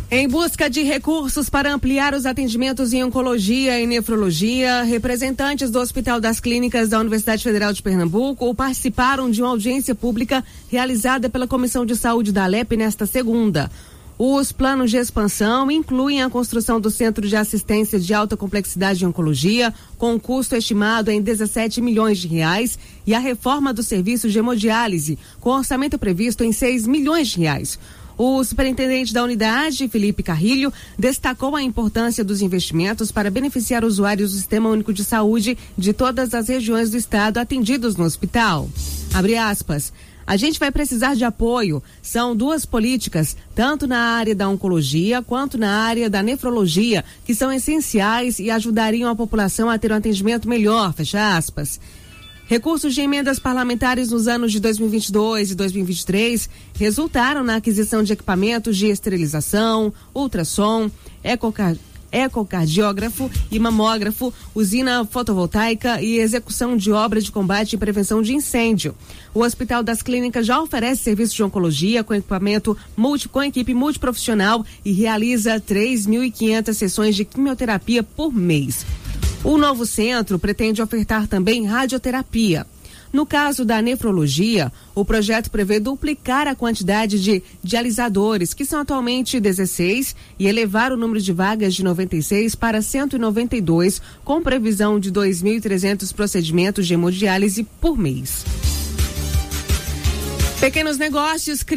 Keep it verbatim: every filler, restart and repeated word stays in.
Em busca de recursos para ampliar os atendimentos em oncologia e nefrologia, representantes do Hospital das Clínicas da Universidade Federal de Pernambuco participaram de uma audiência pública realizada pela Comissão de Saúde da Alep nesta segunda. Os planos de expansão incluem a construção do Centro de Assistência de Alta Complexidade em Oncologia, com custo estimado em dezessete milhões de reais, e a reforma do serviço de hemodiálise, com orçamento previsto em seis milhões de reais. O superintendente da unidade, Felipe Carrilho, destacou a importância dos investimentos para beneficiar usuários do Sistema Único de Saúde de todas as regiões do estado atendidos no hospital. Abre aspas. A gente vai precisar de apoio. São duas políticas, tanto na área da oncologia quanto na área da nefrologia, que são essenciais e ajudariam a população a ter um atendimento melhor, fecha aspas. Recursos de emendas parlamentares nos anos de dois mil e vinte e dois e dois mil e vinte e três resultaram na aquisição de equipamentos de esterilização, ultrassom, ecocar... ecocardiógrafo e mamógrafo, usina fotovoltaica e execução de obras de combate e prevenção de incêndio. O Hospital das Clínicas já oferece serviços de oncologia com equipamento multi, com equipe multiprofissional e realiza três mil e quinhentas sessões de quimioterapia por mês. O novo centro pretende ofertar também radioterapia. No caso da nefrologia, o projeto prevê duplicar a quantidade de dialisadores, que são atualmente dezesseis, e elevar o número de vagas de noventa e seis para cento e noventa e dois, com previsão de dois mil e trezentos procedimentos de hemodiálise por mês. Pequenos negócios